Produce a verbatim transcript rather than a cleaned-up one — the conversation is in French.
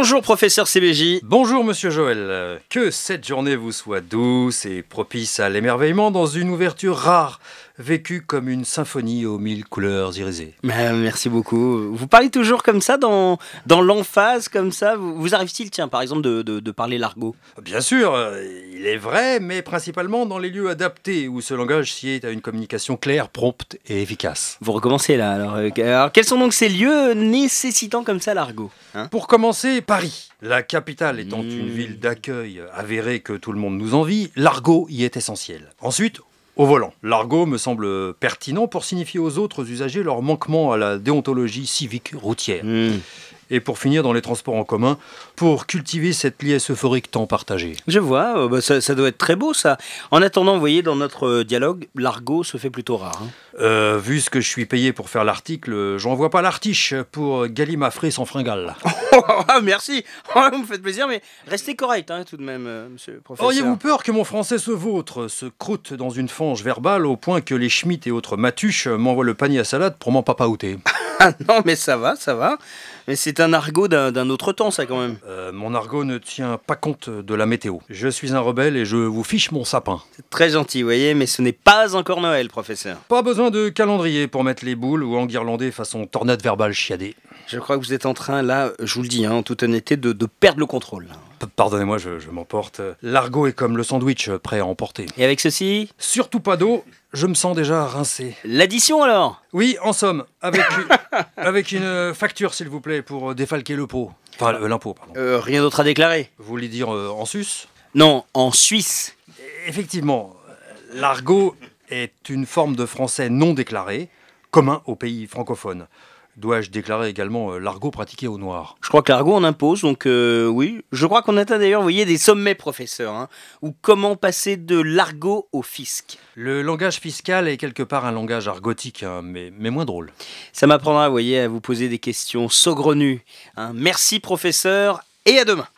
Bonjour professeur C B J. Bonjour Monsieur Joël, que cette journée vous soit douce et propice à l'émerveillement dans une ouverture rare, vécue comme une symphonie aux mille couleurs irisées. Euh, merci beaucoup. Vous parlez toujours comme ça, dans, dans l'emphase comme ça. Vous, vous arrive-t-il, tiens, par exemple, de, de, de parler l'argot? Bien sûr, euh, il est vrai, mais principalement dans les lieux adaptés où ce langage sied à une communication claire, prompte et efficace. Vous recommencez là. Alors, euh, alors quels sont donc ces lieux nécessitant comme ça l'argot, hein? Pour commencer, Paris. La capitale étant Mmh. une ville d'accueil avérée que tout le monde nous envie, l'argot y est essentiel. Ensuite, au volant. L'argot me semble pertinent pour signifier aux autres usagers leur manquement à la déontologie civique routière. Mmh. Et pour finir dans les transports en commun, pour cultiver cette liesse euphorique tant partagée. Je vois, euh, bah, ça, ça doit être très beau ça. En attendant, vous voyez, dans notre euh, dialogue, l'argot se fait plutôt rare, hein. Euh, vu ce que je suis payé pour faire l'article, j'en vois pas l'artiche pour galimafrer sans fringale. Ah, merci, vous me faites plaisir, mais restez correct, hein, tout de même, euh, monsieur le professeur. Auriez-vous peur que mon français se vautre, se croûte dans une fange verbale au point que les Schmitt et autres matuches m'envoient le panier à salade pour m'en papaouter? Ah non, mais ça va, ça va. Mais c'est un argot d'un, d'un autre temps, ça, quand même. Euh, mon argot ne tient pas compte de la météo. Je suis un rebelle et je vous fiche mon sapin. C'est très gentil, vous voyez, mais ce n'est pas encore Noël, professeur. Pas besoin de calendrier pour mettre les boules ou enguirlander façon tornade verbale chiadée. Je crois que vous êtes en train, là, je vous le dis, hein, en toute honnêteté, de, de perdre le contrôle. P- Pardonnez-moi, je, je m'emporte. L'argot est comme le sandwich, prêt à emporter. Et avec ceci, Surtout pas d'eau, je me sens déjà rincé. l'addition alors? Oui, en somme, avec, avec une facture s'il vous plaît, pour défalquer le pot. Enfin, le- l'impôt, pardon. Euh, rien d'autre à déclarer? Vous voulez dire euh, en sus? Non, en Suisse. Effectivement, l'argot est une forme de français non déclaré, commun aux pays francophones. Dois-je déclarer également euh, l'argot pratiqué au noir? Je crois que l'argot en impose, donc euh, oui. Je crois qu'on atteint d'ailleurs, vous voyez, des sommets, professeur, hein, ou comment passer de l'argot au fisc. Le langage fiscal est quelque part un langage argotique, hein, mais, mais moins drôle. Ça m'apprendra, vous voyez, à vous poser des questions saugrenues, hein. Merci, professeur, et à demain.